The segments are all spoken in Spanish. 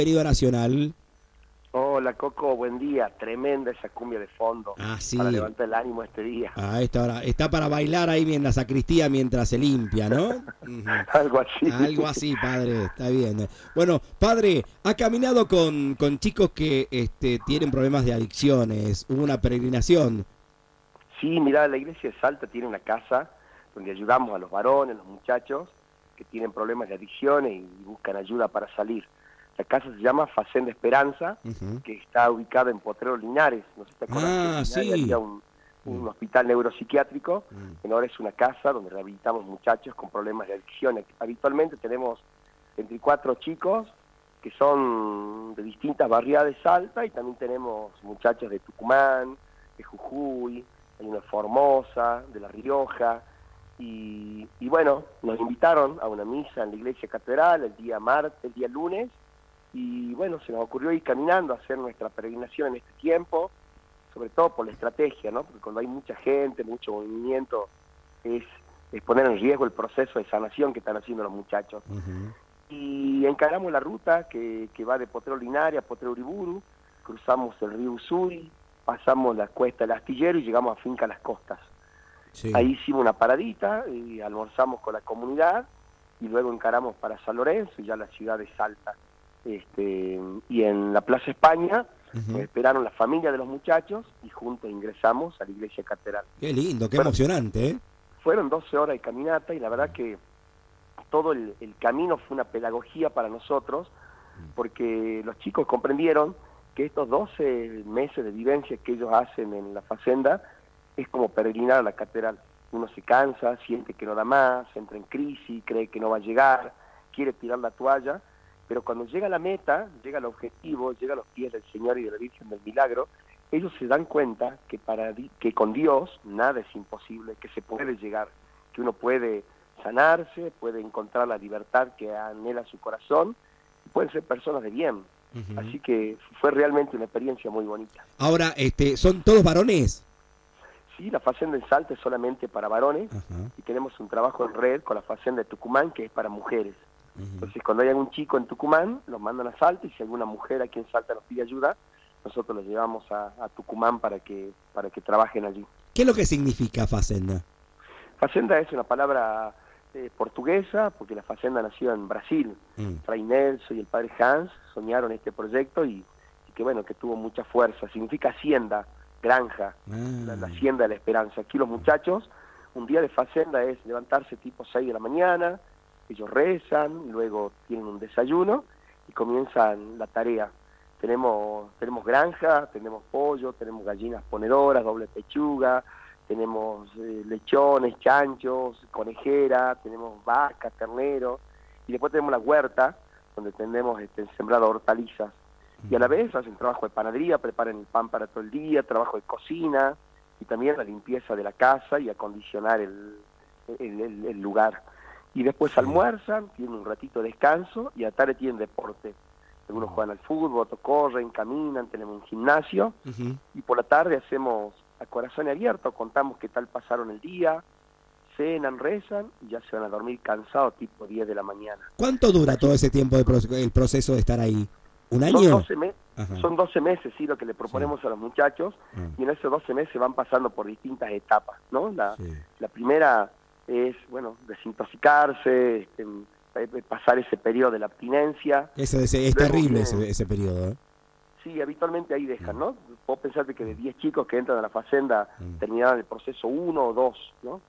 Querido Nacional. Hola Coco, buen día. Tremenda esa cumbia de fondo Sí. para levantar el ánimo este día. A esta hora. Está para bailar ahí en la sacristía mientras se limpia, ¿no? Algo así. Algo así, padre. Está bien. Bueno, padre, ha caminado con chicos que tienen problemas de adicciones. Hubo una peregrinación. Sí, mirá, la iglesia de Salta tiene una casa donde ayudamos a los varones, los muchachos que tienen problemas de adicciones y buscan ayuda para salir. La casa se llama Facenda Esperanza, que está ubicada en Potrero Linares. No sé si te acordás que en Linares Sí. había un hospital neuropsiquiátrico. Ahora es una casa donde rehabilitamos muchachos con problemas de adicciones. Habitualmente tenemos 24 chicos que son de distintas barriadas de Salta, y también tenemos muchachos de Tucumán, de Jujuy, hay uno de Formosa, de La Rioja, y bueno, nos invitaron a una misa en la iglesia catedral el día lunes, y bueno, se nos ocurrió ir caminando a hacer nuestra peregrinación en este tiempo, sobre todo por la estrategia, ¿no? Porque cuando hay mucha gente, mucho movimiento, es poner en riesgo el proceso de sanación que están haciendo los muchachos. Y encaramos la ruta que va de Potrero Linares a Potrero Uriburu, cruzamos el río Usuri, pasamos la cuesta del Astillero y llegamos a Finca Las Costas. Sí. Ahí hicimos una paradita y almorzamos con la comunidad, y luego encaramos para San Lorenzo y ya la ciudad de Salta. Y en la Plaza España nos esperaron la familia de los muchachos y juntos ingresamos a la iglesia catedral. Qué lindo, qué emocionante, ¿eh? Fueron 12 horas de caminata, y la verdad que todo el camino fue una pedagogía para nosotros, porque los chicos comprendieron que estos 12 meses de vivencia que ellos hacen en la Facenda es como peregrinar a la catedral. Uno se cansa, siente que no da más, entra en crisis, cree que no va a llegar, quiere tirar la toalla, pero cuando llega a la meta, llega al objetivo, llega a los pies del Señor y de la Virgen del Milagro, ellos se dan cuenta que con Dios nada es imposible, que se puede llegar, que uno puede sanarse, puede encontrar la libertad que anhela su corazón, y pueden ser personas de bien. Así que fue realmente una experiencia muy bonita. Ahora, ¿son todos varones? Sí, la Facenda en Salta es solamente para varones, y tenemos un trabajo en red con la Facenda de Tucumán que es para mujeres. Entonces, cuando hay algún chico en Tucumán, los mandan a Salta, y si alguna mujer aquí en Salta nos pide ayuda, nosotros los llevamos a Tucumán para que trabajen allí. ¿Qué es lo que significa Facenda? Facenda es una palabra portuguesa, porque la Facenda nació en Brasil. Fray Nelson y el padre Hans soñaron este proyecto, y que bueno, que tuvo mucha fuerza. Significa hacienda, granja, la hacienda de la esperanza. Aquí los muchachos, un día de Facenda es levantarse tipo 6 de la mañana, ellos rezan, luego tienen un desayuno y comienzan la tarea. Tenemos granja, tenemos pollo, tenemos gallinas ponedoras, doble pechuga, tenemos lechones, chanchos, conejera, tenemos vacas, terneros, y después tenemos la huerta, donde tenemos sembrado hortalizas. Y a la vez hacen trabajo de panadería, preparan el pan para todo el día, trabajo de cocina, y también la limpieza de la casa y acondicionar el lugar. Y después almuerzan, tienen un ratito de descanso, y a la tarde tienen deporte. Algunos juegan al fútbol, otros corren, caminan, tenemos un gimnasio, y por la tarde hacemos a corazón abierto, contamos qué tal pasaron el día, cenan, rezan, y ya se van a dormir cansados tipo 10 de la mañana. ¿Cuánto dura todo ese tiempo el proceso de estar ahí? ¿Un año? Son 12 meses, sí, lo que le proponemos a los muchachos, y en esos 12 meses van pasando por distintas etapas, ¿no? La primera es, bueno, desintoxicarse, pasar ese periodo de la abstinencia. Es terrible ese periodo, ¿eh? Sí, habitualmente ahí dejan, ¿no? Vos pensate que de 10 chicos que entran a la Facenda terminaban el proceso 1 o 2, ¿no?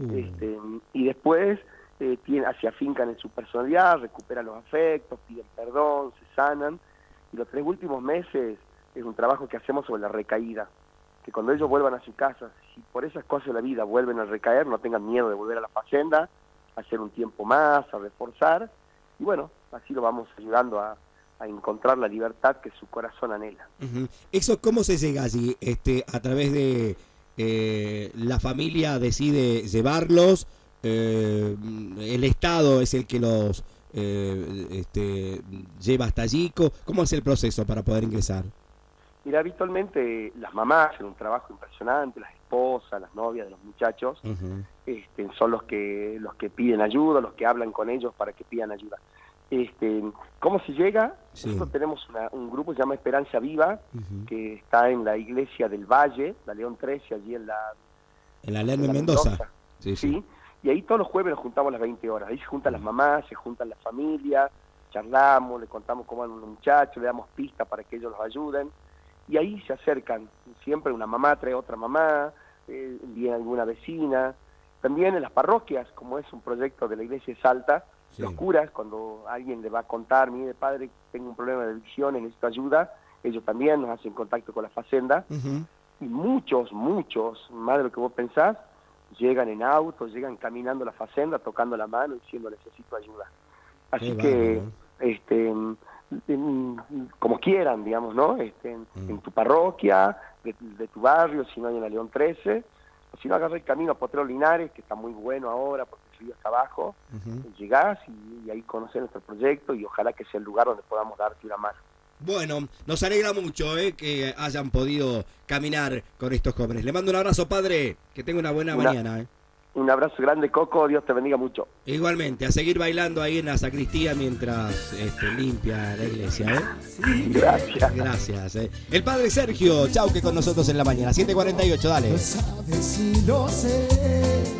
Y después se afincan en su personalidad, recuperan los afectos, piden perdón, se sanan, y los 3 últimos meses es un trabajo que hacemos sobre la recaída, que cuando ellos vuelvan a su casa, si por esas cosas de la vida vuelven a recaer, no tengan miedo de volver a la Facenda, a hacer un tiempo más, a reforzar, y bueno, así lo vamos ayudando a encontrar la libertad que su corazón anhela. ¿Eso cómo se llega allí? ¿A través de la familia decide llevarlos? ¿El Estado es el que los lleva hasta allí? ¿Cómo es el proceso para poder ingresar? Mira, habitualmente las mamás hacen un trabajo impresionante, las esposas, las novias de los muchachos, son los que piden ayuda, los que hablan con ellos para que pidan ayuda. ¿Cómo se llega? Sí. Nosotros tenemos un grupo que se llama Esperanza Viva, que está en la iglesia del Valle, la León 13, allí en la Lerma Mendoza. Sí. Y ahí todos los jueves nos juntamos a las 20 horas. Ahí se juntan las mamás, se juntan las familias, charlamos, le contamos cómo van los muchachos, le damos pistas para que ellos los ayuden. Y ahí se acercan. Siempre una mamá trae otra mamá, viene alguna vecina. También en las parroquias, como es un proyecto de la iglesia de Salta, sí, los curas, cuando alguien le va a contar, mire padre, tengo un problema de adicciones, necesito ayuda, ellos también nos hacen contacto con la Facenda. Y muchos, más de lo que vos pensás, llegan en auto, llegan caminando a la Facenda, tocando la mano, diciendo necesito ayuda. Así que, como quieran, digamos, ¿no? En tu parroquia, de tu barrio, si no hay en la León 13, o si no, agarra el camino a Potrero Linares, que está muy bueno ahora, porque subió hasta abajo, llegás y ahí conocés nuestro proyecto, y ojalá que sea el lugar donde podamos darte una mano. Bueno, nos alegra mucho que hayan podido caminar con estos jóvenes. Le mando un abrazo, padre, que tenga una buena mañana. Un abrazo grande, Coco, Dios te bendiga mucho. Igualmente, a seguir bailando ahí en la sacristía mientras limpia la iglesia. Gracias. Gracias. El padre Sergio Chauque con nosotros en la mañana, 7:48, dale. Lo sabes y lo sé.